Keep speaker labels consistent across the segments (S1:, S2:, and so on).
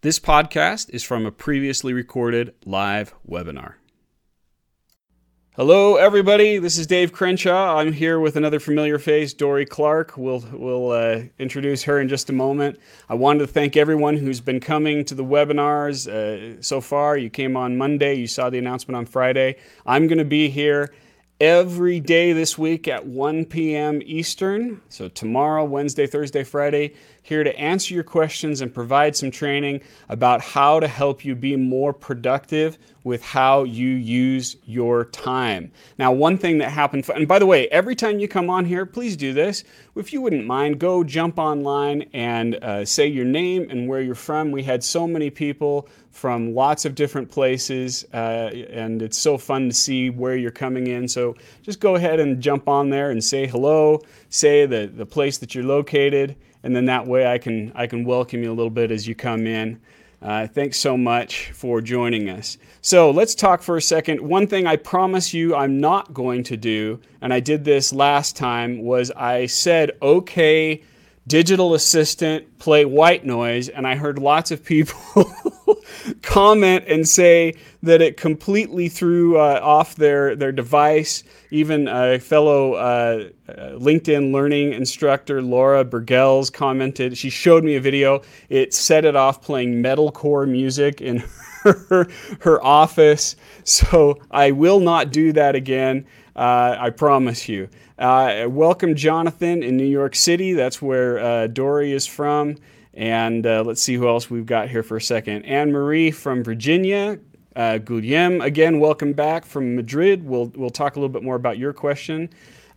S1: This podcast is from a previously recorded live webinar. Hello, everybody. This is Dave Crenshaw. I'm here with another familiar face, Dory Clark. We'll introduce her in just a moment. I wanted to thank everyone who's been coming to the webinars so far. You came on Monday. You saw the announcement on Friday. I'm going to be here every day this week at 1 p.m. Eastern. So tomorrow, Wednesday, Thursday, Friday, here to answer your questions and provide some training about how to help you be more productive with how you use your time. Now, one thing that happened, and by the way, every time you come on here, please do this. If you wouldn't mind, go jump online and say your name and where you're from. We had so many people from lots of different places, and it's so fun to see where you're coming in. So just go ahead and jump on there and say hello, say the place that you're located, and then that way I can welcome you a little bit as you come in. Thanks so much for joining us. So let's talk for a second. One thing I promise you I'm not going to do, and I did this last time, was I said, okay, digital assistant, play white noise, and I heard lots of people comment and say that it completely threw off their device. Even a fellow LinkedIn learning instructor, Laura Burgels, commented. She showed me a video. It set it off playing metalcore music in her office. So I will not do that again. I promise you. Welcome, Jonathan, in New York City. That's where Dory is from. And let's see who else we've got here for a second. Anne-Marie from Virginia. Guillem, again, welcome back from Madrid. We'll talk a little bit more about your question.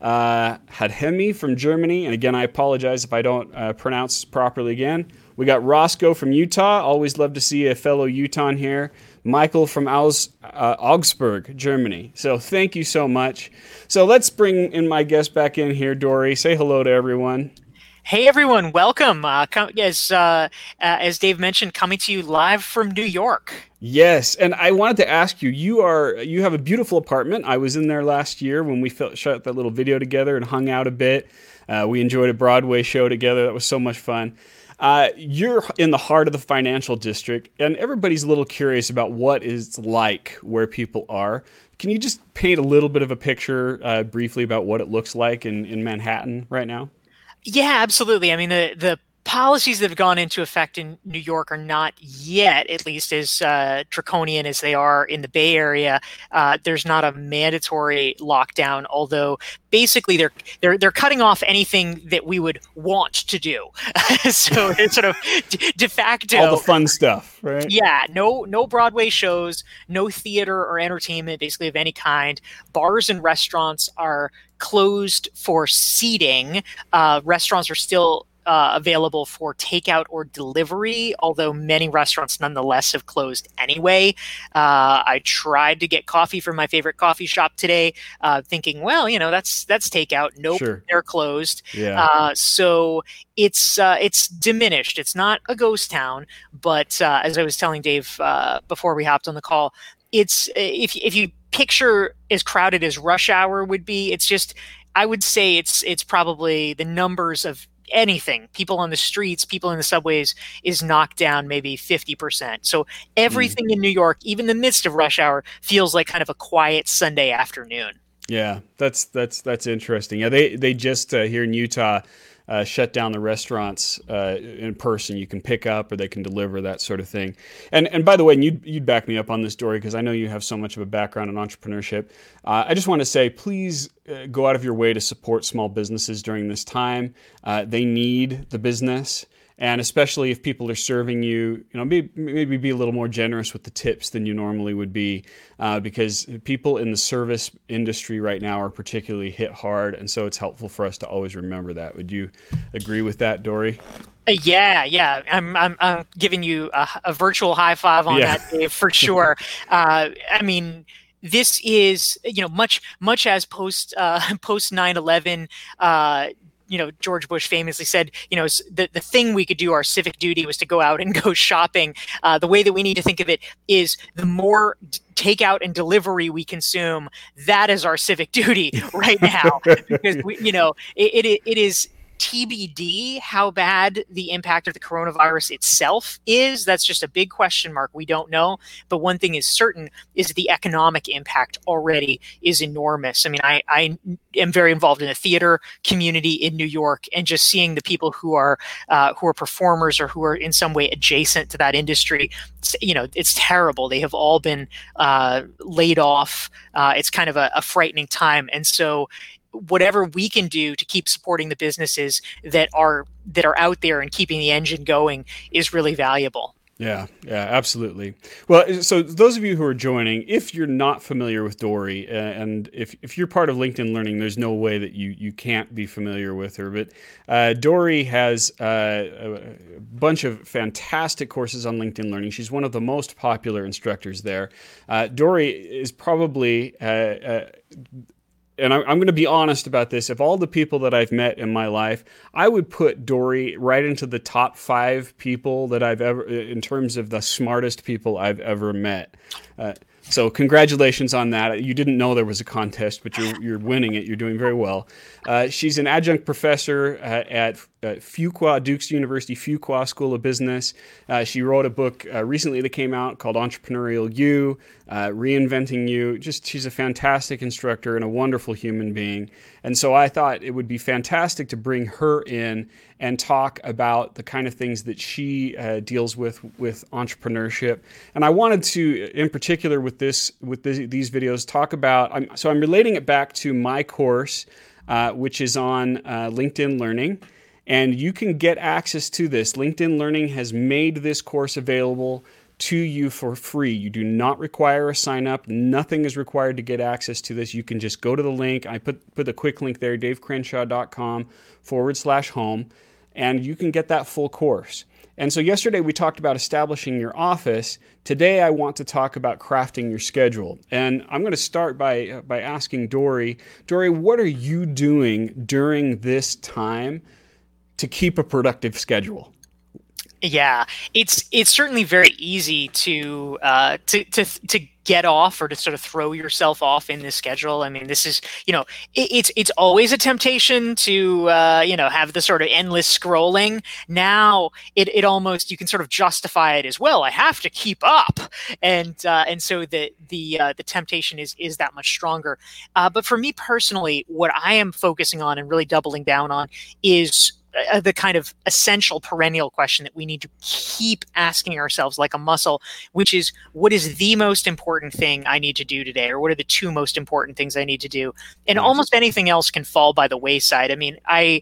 S1: Hadhemi from Germany. And again, I apologize if I don't pronounce properly again. We got Roscoe from Utah. Always love to see a fellow Utahn here. Michael from Augsburg, Germany. So thank you so much. So let's bring in my guest back in here, Dory. Say hello to everyone.
S2: Hey everyone, welcome. As Dave mentioned, coming to you live from New York.
S1: Yes, and I wanted to ask you, you have a beautiful apartment. I was in there last year when we shot that little video together and hung out a bit. We enjoyed a Broadway show together. That was so much fun. You're in the heart of the financial district, and everybody's a little curious about what it's like where people are. Can you just paint a little bit of a picture briefly about what it looks like in Manhattan right now?
S2: Yeah, absolutely. I mean, the policies that have gone into effect in New York are not yet, at least, as draconian as they are in the Bay Area. There's not a mandatory lockdown, although basically they're cutting off anything that we would want to do. So it's sort of de facto
S1: all the fun stuff, right?
S2: Yeah, no Broadway shows, no theater or entertainment, basically of any kind. Bars and restaurants are closed for seating. Restaurants are still available for takeout or delivery, although many restaurants nonetheless have closed anyway. I tried to get coffee from my favorite coffee shop today, thinking, well, that's takeout. Nope, sure. They're closed.
S1: Yeah.
S2: So it's diminished. It's not a ghost town, but as I was telling Dave before we hopped on the call, it's if you picture as crowded as rush hour would be, it's just, I would say it's probably the numbers of anything, people on the streets, people in the subways, is knocked down maybe 50%. So everything in New York, even in the midst of rush hour, feels like kind of a quiet Sunday afternoon.
S1: Yeah, that's interesting. Yeah, they just here in Utah shut down the restaurants in person. You can pick up or they can deliver, that sort of thing. And by the way, and you'd back me up on this, Dory, because I know you have so much of a background in entrepreneurship. I just want to say, please go out of your way to support small businesses during this time. They need the business. And especially if people are serving you, maybe be a little more generous with the tips than you normally would be, because people in the service industry right now are particularly hit hard. And so it's helpful for us to always remember that. Would you agree with that, Dory?
S2: Yeah. I'm giving you a virtual high five on that, Dave, for sure. I mean, this is, much as post 9/11, George Bush famously said, the thing we could do, our civic duty, was to go out and go shopping. The way that we need to think of it is the more takeout and delivery we consume, that is our civic duty right now. Because it is TBD how bad the impact of the coronavirus itself is. That's just a big question mark. We don't know. But one thing is certain is the economic impact already is enormous. I mean, I am very involved in the theater community in New York, and just seeing the people who are performers or who are in some way adjacent to that industry, it's terrible. They have all been laid off. It's kind of a frightening time. And so whatever we can do to keep supporting the businesses that are out there and keeping the engine going is really valuable.
S1: Yeah, absolutely. Well, so those of you who are joining, if you're not familiar with Dory, and if you're part of LinkedIn Learning, there's no way that you can't be familiar with her. But Dory has a bunch of fantastic courses on LinkedIn Learning. She's one of the most popular instructors there. Dory is probably and I'm going to be honest about this. Of all the people that I've met in my life, I would put Dory right into the top 5 people that I've ever, in terms of the smartest people I've ever met. So congratulations on that. You didn't know there was a contest, but you're winning it. You're doing very well. She's an adjunct professor at Fuqua, Duke's University Fuqua School of Business. She wrote a book recently that came out called Entrepreneurial You, Reinventing You. She's a fantastic instructor and a wonderful human being. And so I thought it would be fantastic to bring her in and talk about the kind of things that she deals with entrepreneurship. And I wanted to, in particular with these videos, talk about, I'm relating it back to my course, which is on LinkedIn Learning. And you can get access to this. LinkedIn Learning has made this course available to you for free. You do not require a sign up. Nothing is required to get access to this. You can just go to the link. I put a quick link there, davecrenshaw.com/home, and you can get that full course. And so yesterday we talked about establishing your office. Today I want to talk about crafting your schedule. And I'm going to start by asking Dory, what are you doing during this time to keep a productive schedule?
S2: Yeah, it's certainly very easy to get off, or to sort of throw yourself off in this schedule. I mean, this is, it's always a temptation to have the sort of endless scrolling. Now it almost, you can sort of justify it as, well, I have to keep up, and so the temptation is that much stronger. But for me personally, what I am focusing on and really doubling down on is the kind of essential perennial question that we need to keep asking ourselves like a muscle, which is, what is the most important thing I need to do today? Or what are the 2 most important things I need to do? And almost anything else can fall by the wayside. I mean, I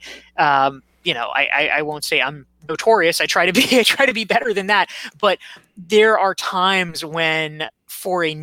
S2: won't say I'm notorious. I try to be better than that. But there are times when, for a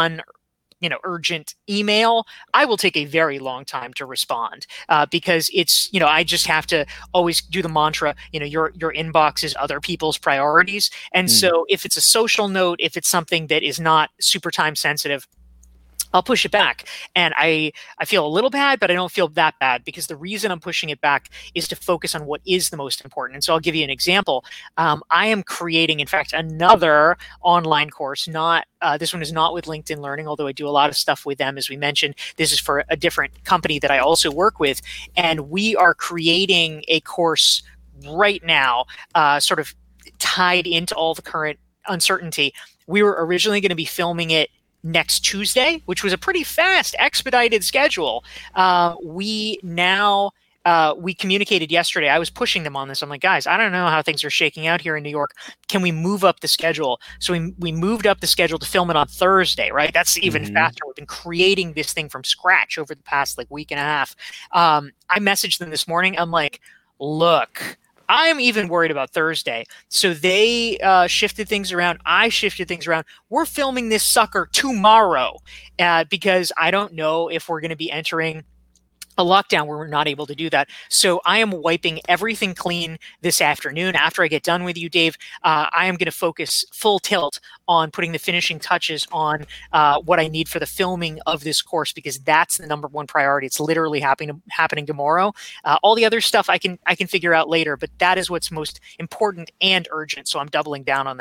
S2: urgent email, I will take a very long time to respond because it's, I just have to always do the mantra, your inbox is other people's priorities. And so if it's a social note, if it's something that is not super time sensitive, I'll push it back. And I feel a little bad, but I don't feel that bad, because the reason I'm pushing it back is to focus on what is the most important. And so I'll give you an example. I am creating, in fact, another online course. This one is not with LinkedIn Learning, although I do a lot of stuff with them, as we mentioned. This is for a different company that I also work with. And we are creating a course right now, sort of tied into all the current uncertainty. We were originally going to be filming it next Tuesday, which was a pretty fast, expedited schedule. We communicated yesterday. I was pushing them on this. I'm like, guys, I don't know how things are shaking out here in New York. Can we move up the schedule? So we moved up the schedule to film it on Thursday, right? That's even faster. We've been creating this thing from scratch over the past week and a half. I messaged them this morning. I'm like, look, I'm even worried about Thursday. So they shifted things around. I shifted things around. We're filming this sucker tomorrow because I don't know if we're going to be entering a lockdown where we're not able to do that. So I am wiping everything clean this afternoon. After I get done with you, Dave, I am going to focus full tilt on putting the finishing touches on what I need for the filming of this course, because that's the number one priority. It's literally happening tomorrow. All the other stuff I can figure out later, but that is what's most important and urgent. So I'm doubling down on that.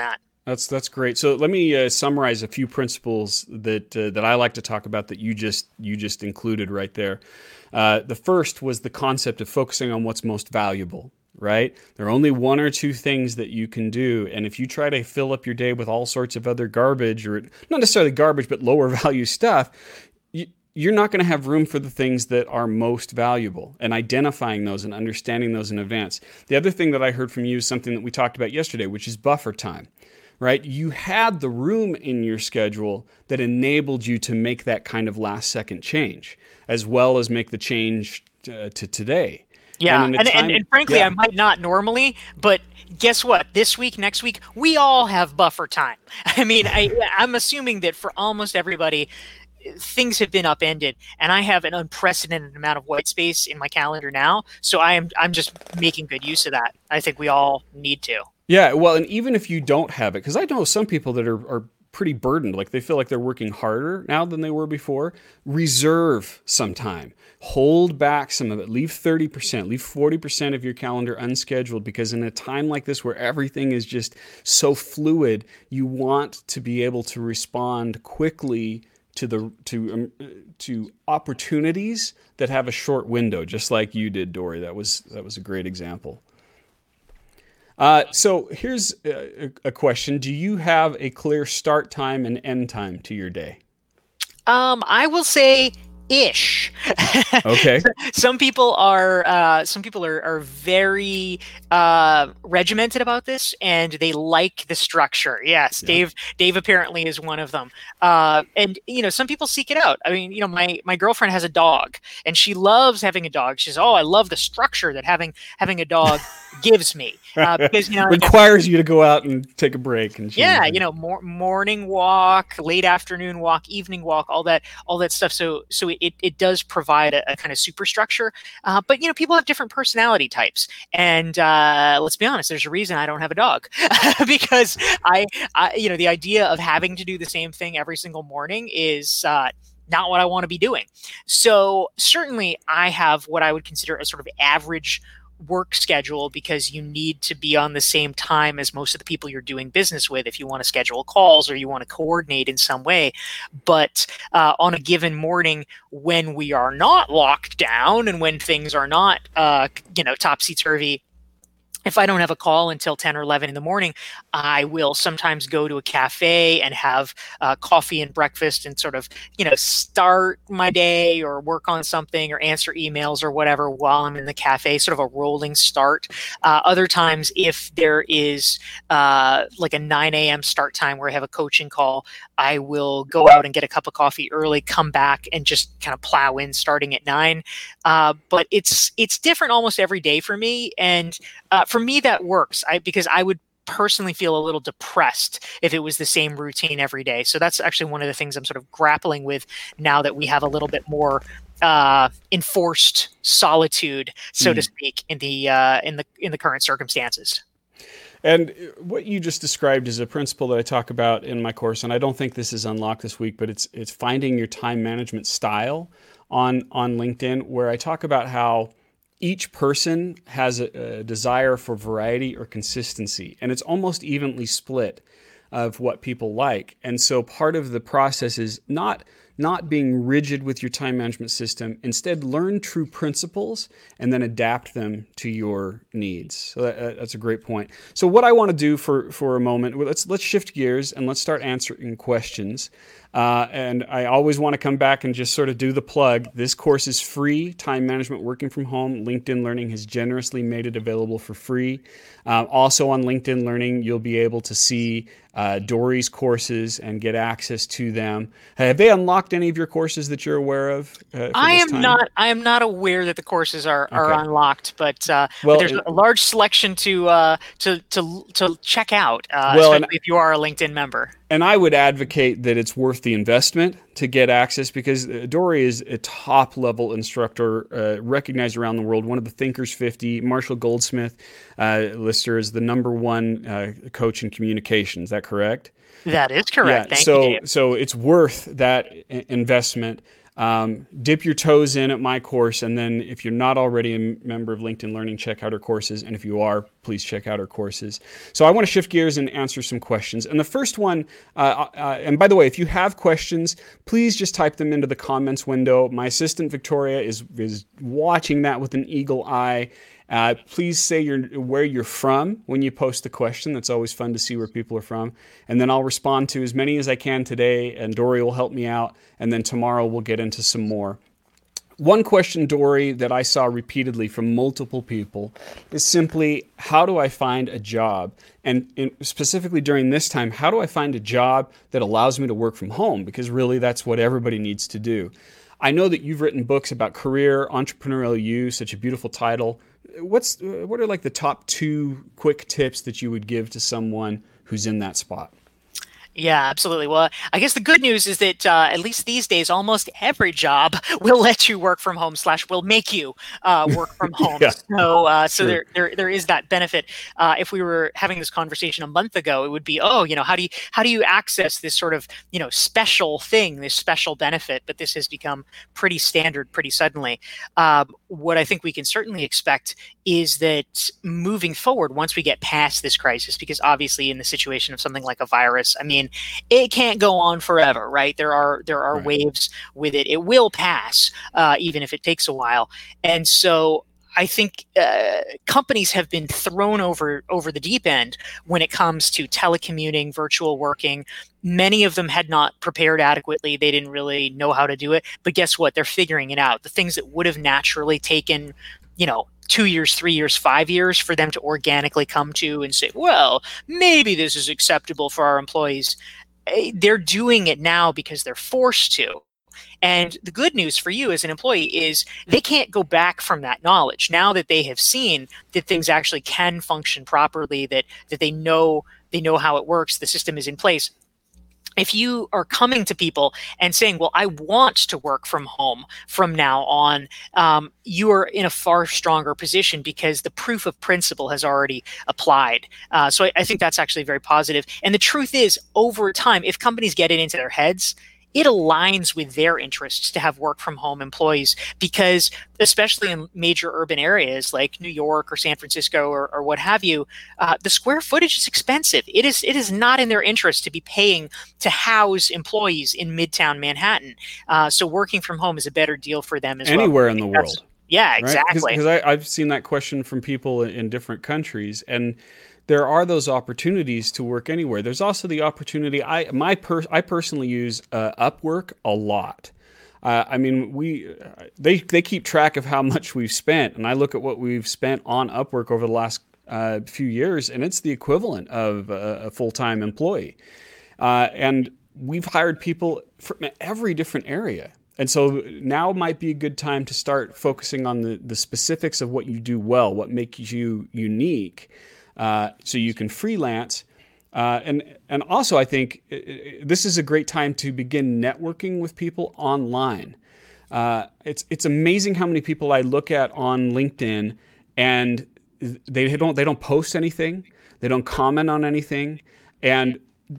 S1: That's great. So let me summarize a few principles that I like to talk about that you just included right there. The first was the concept of focusing on what's most valuable. Right? There are only one or two things that you can do, and if you try to fill up your day with all sorts of other garbage, or not necessarily garbage, but lower value stuff, you're not going to have room for the things that are most valuable, and identifying those and understanding those in advance. The other thing that I heard from you is something that we talked about yesterday, which is buffer time. Right? You had the room in your schedule that enabled you to make that kind of last second change, as well as make the change to today.
S2: Yeah, and frankly,
S1: yeah.
S2: I might not normally, but guess what? This week, next week, we all have buffer time. I mean, I'm assuming that for almost everybody, things have been upended, and I have an unprecedented amount of white space in my calendar now. So I'm just making good use of that. I think we all need to.
S1: Yeah, well, and even if you don't have it, because I know some people that are pretty burdened, like they feel like they're working harder now than they were before, reserve some time. Hold back some of it. Leave 30%, leave 40% of your calendar unscheduled, because in a time like this where everything is just so fluid, you want to be able to respond quickly to opportunities that have a short window, just like you did, Dory. That was a great example. So here's a question. Do you have a clear start time and end time to your day?
S2: I will say ish.
S1: Okay.
S2: Some people are very regimented about this, and they like the structure. Yes, yeah. Dave apparently is one of them. And some people seek it out. I mean, my girlfriend has a dog, and she loves having a dog. She says, "Oh, I love the structure that having a dog gives me." Because
S1: requires you to go out and take a break. And
S2: morning walk, late afternoon walk, evening walk, all that stuff. So it does provide a kind of superstructure. But people have different personality types, and let's be honest, there's a reason I don't have a dog because I the idea of having to do the same thing every single morning is not what I want to be doing. So certainly I have what I would consider a sort of average work schedule, because you need to be on the same time as most of the people you're doing business with if you want to schedule calls or you want to coordinate in some way. But on a given morning when we are not locked down and when things are not topsy-turvy, if I don't have a call until 10 or 11 in the morning, I will sometimes go to a cafe and have coffee and breakfast and sort of, start my day or work on something or answer emails or whatever while I'm in the cafe, sort of a rolling start. Other times, if there is like a 9 a.m. start time where I have a coaching call, I will go out and get a cup of coffee early, come back and just kind of plow in starting at 9. But it's different almost every day for me. And for me, that works because I would personally feel a little depressed if it was the same routine every day. So that's actually one of the things I'm sort of grappling with now that we have a little bit more enforced solitude, so to speak, in the current circumstances.
S1: And what you just described is a principle that I talk about in my course, and I don't think this is unlocked this week, but it's finding your time management style on LinkedIn, where I talk about how each person has a desire for variety or consistency, and it's almost evenly split of what people like. And so part of the process is not being rigid with your time management system. Instead, learn true principles and then adapt them to your needs. So that's a great point. So what I want to do for a moment, let's shift gears and let's start answering questions. And I always want to come back and just sort of do the plug. This course is free, Time Management Working from Home. LinkedIn Learning has generously made it available for free. Also on LinkedIn Learning, you'll be able to see Dory's courses and get access to them. Have they unlocked any of your courses that you're aware of? I
S2: am not aware that the courses are unlocked, but there's a large selection to check out, especially if you are a LinkedIn member.
S1: And I would advocate that it's worth the investment to get access, because Dory is a top-level instructor, recognized around the world, one of the Thinkers 50. Marshall Goldsmith lists her as the #1 coach in communication. Is that correct?
S2: That is correct.
S1: Yeah,
S2: Thank you, Dave.
S1: So it's worth that investment. Dip your toes in at my course, and then if you're not already a member of LinkedIn Learning, check out our courses. And if you are, please check out our courses. So I want to shift gears and answer some questions. And the first one, and by the way, if you have questions, please just type them into the comments window. My assistant Victoria is watching that with an eagle eye. Please say where you're from when you post the question. That's always fun to see where people are from. And then I'll respond to as many as I can today, and Dory will help me out. And then tomorrow we'll get into some more. One question, Dory, that I saw repeatedly from multiple people is simply, how do I find a job? And specifically during this time, how do I find a job that allows me to work from home? Because really that's what everybody needs to do. I know that you've written books about career, entrepreneurial you, such a beautiful title. What are like the top 2 quick tips that you would give to someone who's in that spot?
S2: Yeah, absolutely. Well, I guess the good news is that at least these days, almost every job will let you work from home / will make you work from home.
S1: Yeah.
S2: So there is that benefit. If we were having this conversation a month ago, it would be, how do you access this sort of special thing, this special benefit? But this has become pretty standard pretty suddenly. What I think we can certainly expect is that moving forward, once we get past this crisis, because obviously in the situation of something like a virus, I mean, it can't go on forever, right? There are right. waves with it. It will pass, even if it takes a while. And so I think companies have been thrown over the deep end when it comes to telecommuting, virtual working. Many of them had not prepared adequately. They didn't really know how to do it. But guess what? They're figuring it out. The things that would have naturally taken, 2 years, 3 years, 5 years for them to organically come to and say, well, maybe this is acceptable for our employees. They're doing it now because they're forced to. And the good news for you as an employee is they can't go back from that knowledge. Now that they have seen that things actually can function properly, that they know how it works, the system is in place. If you are coming to people and saying, well, I want to work from home from now on, you are in a far stronger position because the proof of principle has already applied. So I think that's actually very positive. And the truth is, over time, if companies get it into their heads, it aligns with their interests to have work from home employees, because especially in major urban areas like New York or San Francisco or what have you, the square footage is expensive. It is not in their interest to be paying to house employees in Midtown Manhattan. So working from home is a better deal for them as
S1: anywhere in the world.
S2: Yeah, exactly.
S1: Because I've seen that question from people in different countries, and there are those opportunities to work anywhere. There's also the opportunity. I personally use Upwork a lot. I mean, they keep track of how much we've spent, and I look at what we've spent on Upwork over the last few years, and it's the equivalent of a full-time employee. And we've hired people from every different area. And so now might be a good time to start focusing on the specifics of what you do well, what makes you unique. So you can freelance. And also, I think this is a great time to begin networking with people online. It's amazing how many people I look at on LinkedIn, and they don't post anything, they don't comment on anything, and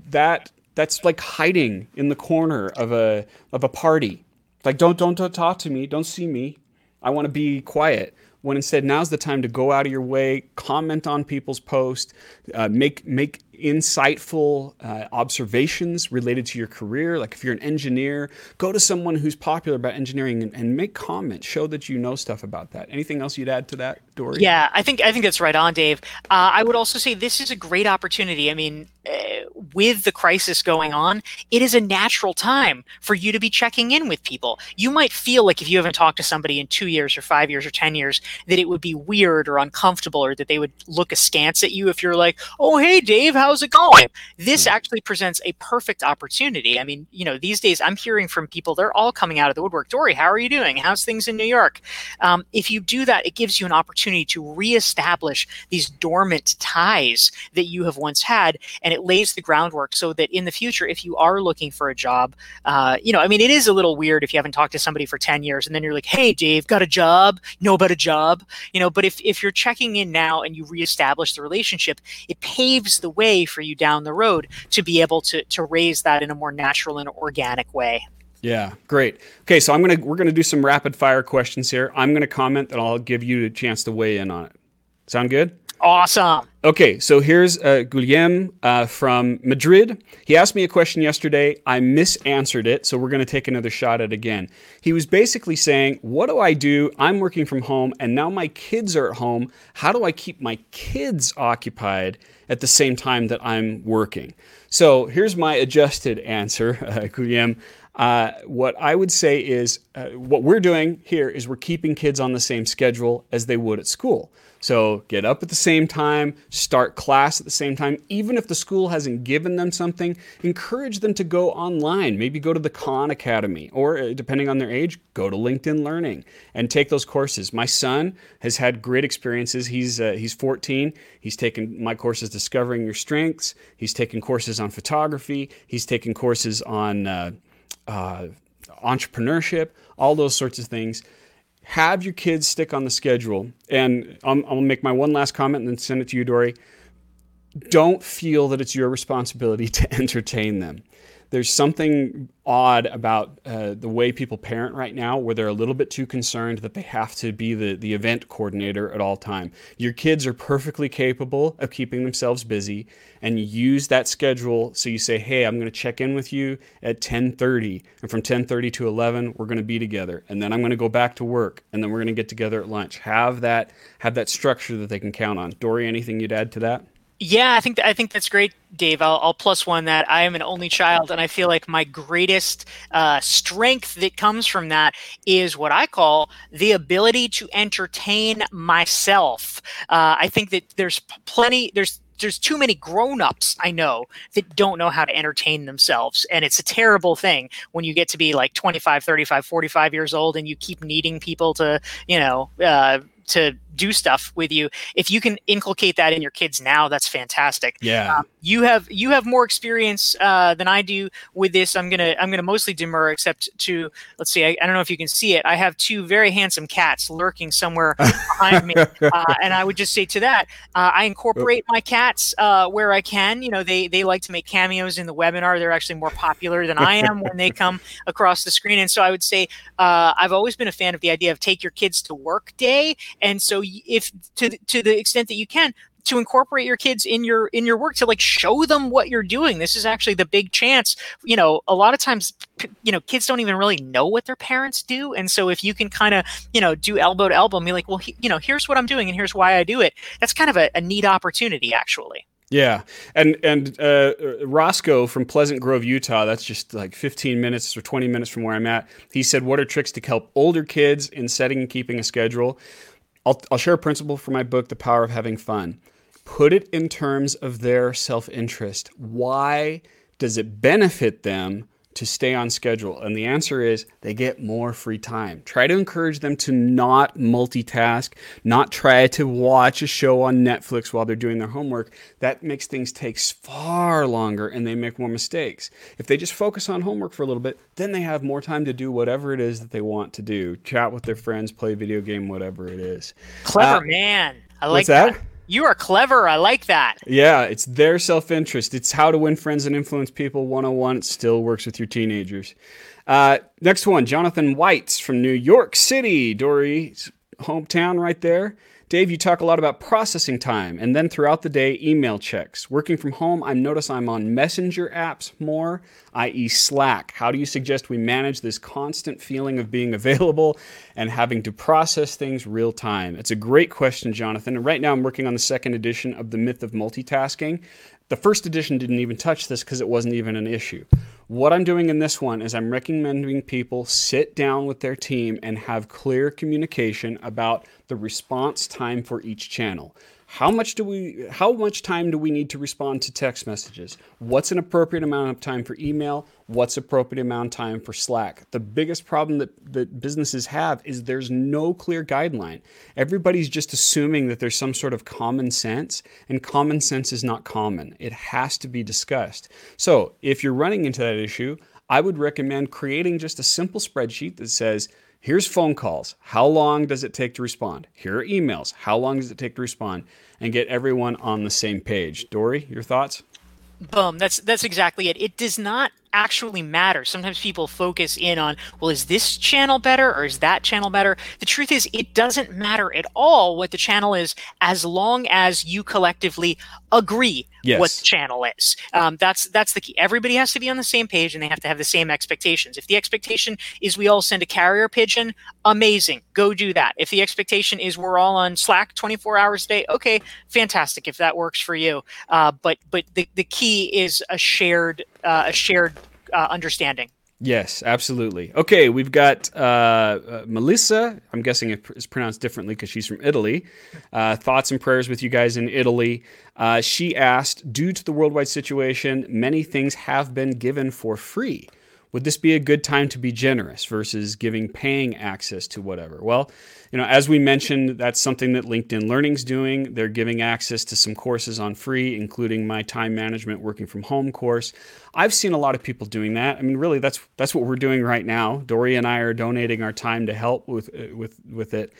S1: that's like hiding in the corner of a party. Like don't talk to me, don't see me. I want to be quiet. When instead, now's the time to go out of your way, comment on people's posts, make insightful observations related to your career. Like if you're an engineer, go to someone who's popular about engineering and make comments, show that you know stuff about that. Anything else you'd add to that, Dory?
S2: Yeah, I think that's right on, Dave. I would also say this is a great opportunity. I mean, with the crisis going on, it is a natural time for you to be checking in with people. You might feel like if you haven't talked to somebody in 2 years or 5 years or 10 years, that it would be weird or uncomfortable, or that they would look askance at you if you're like, oh, hey, Dave, how's it going? This actually presents a perfect opportunity. I mean, these days I'm hearing from people, they're all coming out of the woodwork. Dory, how are you doing? How's things in New York? If you do that, it gives you an opportunity to reestablish these dormant ties that you have once had, and it lays the groundwork so that in the future, if you are looking for a job, I mean, it is a little weird if you haven't talked to somebody for 10 years and then you're like, hey, Dave, got a job? Know about a job? But if you're checking in now and you reestablish the relationship, it paves the way for you down the road to be able to raise that in a more natural and organic way.
S1: Yeah, great. Okay, so we're gonna do some rapid fire questions here. I'm gonna comment, and I'll give you a chance to weigh in on it. Sound good?
S2: Awesome.
S1: Okay, so here's Guillem from Madrid. He asked me a question yesterday. I misanswered it, so we're going to take another shot at it again. He was basically saying, what do I do? I'm working from home, and now my kids are at home. How do I keep my kids occupied at the same time that I'm working? So here's my adjusted answer, Guillem. What I would say is what we're doing here is we're keeping kids on the same schedule as they would at school. So get up at the same time, start class at the same time. Even if the school hasn't given them something, encourage them to go online. Maybe go to the Khan Academy, or depending on their age, go to LinkedIn Learning and take those courses. My son has had great experiences. He's 14. He's taken my courses, Discovering Your Strengths. He's taken courses on photography. He's taken courses on entrepreneurship, all those sorts of things. Have your kids stick on the schedule. And I'll make my one last comment and then send it to you, Dory. Don't feel that it's your responsibility to entertain them. There's something odd about the way people parent right now, where they're a little bit too concerned that they have to be the event coordinator at all time. Your kids are perfectly capable of keeping themselves busy, and you use that schedule. So you say, hey, I'm going to check in with you at 10:30, and from 10:30 to 11, we're going to be together, and then I'm going to go back to work, and then we're going to get together at lunch. Have that structure that they can count on. Dory, anything you'd add to that?
S2: Yeah, I think that's great, Dave. I'll plus one that I am an only child, and I feel like my greatest strength that comes from that is what I call the ability to entertain myself. I think that there's too many grown-ups I know that don't know how to entertain themselves. And it's a terrible thing when you get to be like 25, 35, 45 years old and you keep needing people to, to do stuff with you. If you can inculcate that in your kids now, that's fantastic.
S1: Yeah.
S2: You have more experience than I do with this. I'm gonna mostly demur, except to, let's see, I don't know if you can see it. I have two very handsome cats lurking somewhere behind me, and I would just say to that, I incorporate my cats where I can. They like to make cameos in the webinar. They're actually more popular than I am when they come across the screen. And so I would say I've always been a fan of the idea of take your kids to work day. And so if to the extent that you can, to incorporate your kids in your work, to like show them what you're doing. This is actually the big chance. A lot of times, kids don't even really know what their parents do. And so if you can kind of, do elbow to elbow and be like, well, here's what I'm doing and here's why I do it. That's kind of a neat opportunity, actually.
S1: Yeah. And Roscoe from Pleasant Grove, Utah, that's just like 15 minutes or 20 minutes from where I'm at. He said, what are tricks to help older kids in setting and keeping a schedule? I'll share a principle from my book, The Power of Having Fun. Put it in terms of their self-interest. Why does it benefit them to stay on schedule? And the answer is they get more free time. Try to encourage them to not multitask, not try to watch a show on Netflix while they're doing their homework. That makes things take far longer and they make more mistakes. If they just focus on homework for a little bit, then they have more time to do whatever it is that they want to do. Chat with their friends, play a video game, whatever it is.
S2: Clever man. I like
S1: what's that?
S2: You are clever. I like that.
S1: Yeah, it's their self-interest. It's how to win friends and influence people 101. It still works with your teenagers. Next one, Jonathan Whites from New York City, Dory's hometown right there. Dave, you talk a lot about processing time and then throughout the day, email checks. Working from home, I notice I'm on messenger apps more, i.e. Slack. How do you suggest we manage this constant feeling of being available and having to process things real time? It's a great question, Jonathan. And right now I'm working on the second edition of The Myth of Multitasking. The first edition didn't even touch this because it wasn't even an issue. What I'm doing in this one is I'm recommending people sit down with their team and have clear communication about the response time for each channel. How much time do we need to respond to text messages? What's an appropriate amount of time for email? What's appropriate amount of time for Slack? The biggest problem that businesses have is there's no clear guideline. Everybody's just assuming that there's some sort of common sense, and common sense is not common. It has to be discussed. So if you're running into that issue, I would recommend creating just a simple spreadsheet that says, here's phone calls. How long does it take to respond? Here are emails. How long does it take to respond? And get everyone on the same page. Dory, your thoughts?
S2: Boom. That's exactly it. It does not actually matters. Sometimes people focus in on, well, is this channel better or is that channel better? The truth is, it doesn't matter at all what the channel is, as long as you collectively agree what the channel is. That's the key. Everybody has to be on the same page, and they have to have the same expectations. If the expectation is we all send a carrier pigeon, amazing, go do that. If the expectation is we're all on Slack 24 hours a day, okay, fantastic. If that works for you, but the key is a shared understanding.
S1: Yes, absolutely. Okay, we've got Melissa. I'm guessing it's pronounced differently because she's from Italy. Thoughts and prayers with you guys in Italy. She asked, due to the worldwide situation, many things have been given for free. Would this be a good time to be generous versus paying access to whatever? Well, as we mentioned, that's something that LinkedIn Learning's doing. They're giving access to some courses on free, including my time management working from home course. I've seen a lot of people doing that. I mean, really, that's what we're doing right now. Dory and I are donating our time to help with it.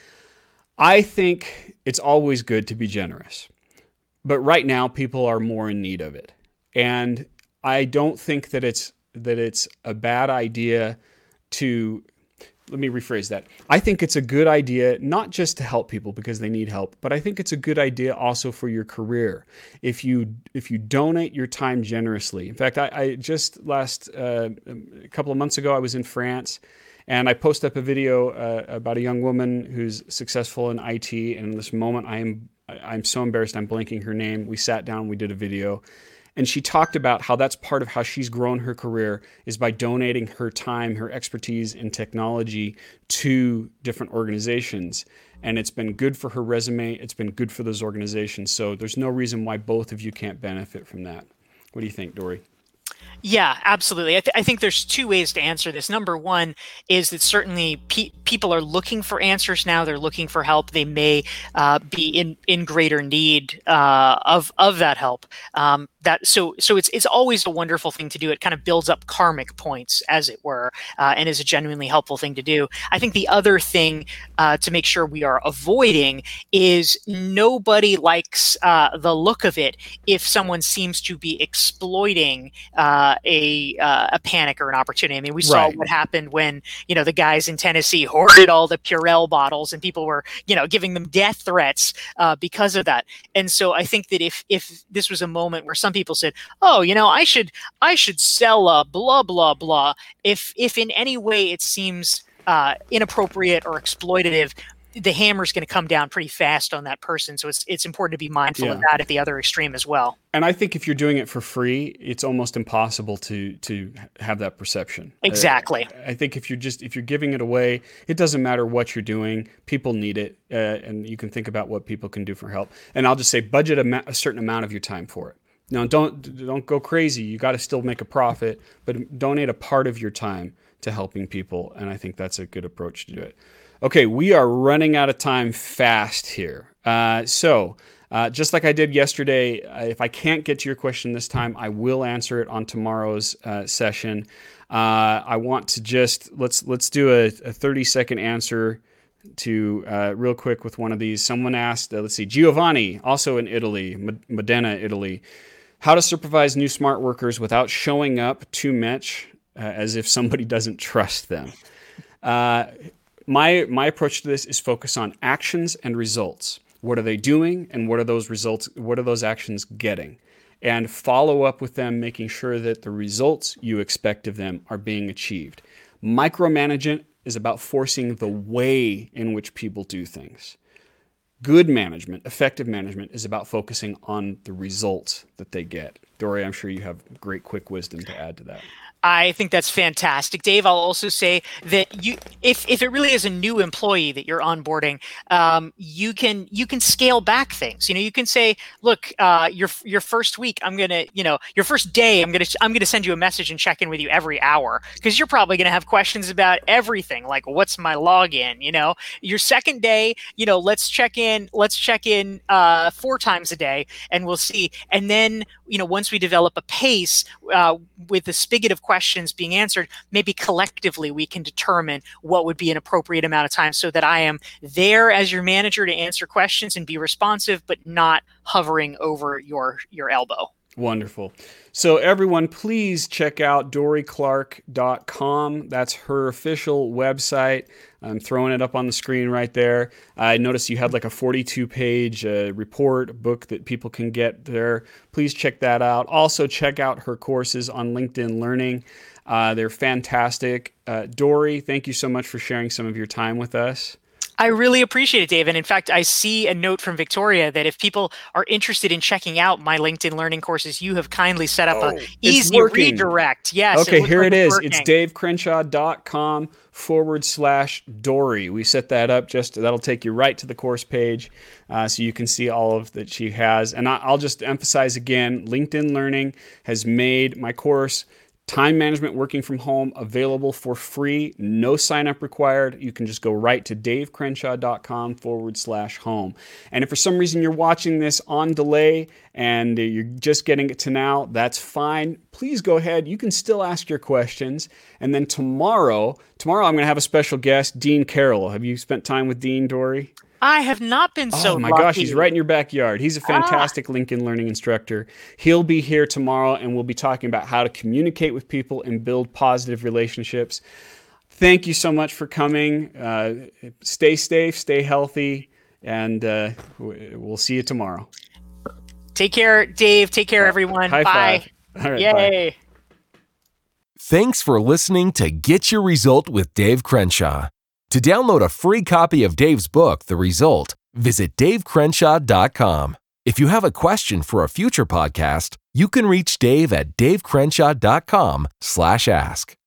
S1: I think it's always good to be generous, but right now people are more in need of it, and I don't think that it's a bad idea to, let me rephrase that. I think it's a good idea not just to help people because they need help, but I think it's a good idea also for your career. If you donate your time generously. In fact, I just a couple of months ago, I was in France, and I posted up a video about a young woman who's successful in IT. And in this moment, I'm so embarrassed I'm blanking her name. We sat down, we did a video. And she talked about how that's part of how she's grown her career is by donating her time, her expertise in technology to different organizations. And it's been good for her resume. It's been good for those organizations. So there's no reason why both of you can't benefit from that. What do you think, Dory?
S2: Yeah, absolutely. I think there's two ways to answer this. Number one is that certainly people are looking for answers now. They're looking for help. They may be in greater need of that help. So it's always a wonderful thing to do. It kind of builds up karmic points, as it were, and is a genuinely helpful thing to do. I think the other thing to make sure we are avoiding is nobody likes the look of it if someone seems to be exploiting a panic or an opportunity. I mean, we saw what happened when the guys in Tennessee hoarded all the Purell bottles, and people were giving them death threats because of that. And so I think that if this was a moment where some people said, "Oh, I should sell blah blah blah," if in any way it seems inappropriate or exploitative, the hammer's going to come down pretty fast on that person. So it's important to be mindful of that at the other extreme as well.
S1: And I think if you're doing it for free, it's almost impossible to have that perception.
S2: Exactly.
S1: I think if you're giving it away, it doesn't matter what you're doing. People need it, and you can think about what people can do for help. And I'll just say, budget a certain amount of your time for it. Now, don't go crazy. You got to still make a profit, but donate a part of your time to helping people. And I think that's a good approach to do it. Okay, we are running out of time fast here. So just like I did yesterday, if I can't get to your question this time, I will answer it on tomorrow's session. I want to let's do a 30-second answer to real quick with one of these. Someone asked, let's see, Giovanni, also in Italy, Modena, Italy, how to supervise new smart workers without showing up too much as if somebody doesn't trust them. My approach to this is focus on actions and results. What are they doing, and what are those results? What are those actions getting? And follow up with them, making sure that the results you expect of them are being achieved. Micromanagement is about forcing the way in which people do things. Good management, effective management, is about focusing on the results that they get. Dory, I'm sure you have great quick wisdom to add to that.
S2: I think that's fantastic, Dave. I'll also say that if it really is a new employee that you're onboarding, you can scale back things. You can say, look, your first week, your first day, I'm gonna send you a message and check in with you every hour, because you're probably gonna have questions about everything, like what's my login. Your second day, let's check in 4 times a day, and we'll see. And then once we develop a pace with the spigot of questions being answered, maybe collectively we can determine what would be an appropriate amount of time, so that I am there as your manager to answer questions and be responsive, but not hovering over your elbow.
S1: Wonderful. So everyone, please check out DoryClark.com. That's her official website. I'm throwing it up on the screen right there. I noticed you had like a 42-page report book that people can get there. Please check that out. Also check out her courses on LinkedIn Learning. They're fantastic. Dory, thank you so much for sharing some of your time with us.
S2: I really appreciate it, Dave. And in fact, I see a note from Victoria that if people are interested in checking out my LinkedIn Learning courses, you have kindly set up an easy redirect. Yes.
S1: Okay, here it is. It's davecrenshaw.com/Dory. We set that up that'll take you right to the course page so you can see all of that she has. And I'll just emphasize again, LinkedIn Learning has made my course Time Management Working from Home available for free, no sign up required. You can just go right to davecrenshaw.com/home. And if for some reason you're watching this on delay and you're just getting it to now, that's fine. Please go ahead. You can still ask your questions. And then tomorrow I'm going to have a special guest, Dean Carroll. Have you spent time with Dean, Dory?
S2: I have not been so lucky.
S1: Oh my gosh, he's right in your backyard. He's a fantastic LinkedIn Learning instructor. He'll be here tomorrow, and we'll be talking about how to communicate with people and build positive relationships. Thank you so much for coming. Stay safe, stay healthy, and we'll see you tomorrow.
S2: Take care, Dave. Take care, everyone.
S1: High
S2: Bye.
S1: Five. All right,
S2: Yay.
S1: Bye.
S3: Thanks for listening to Get Your Result with Dave Crenshaw. To download a free copy of Dave's book, The Result, visit davecrenshaw.com. If you have a question for a future podcast, you can reach Dave at davecrenshaw.com/ask.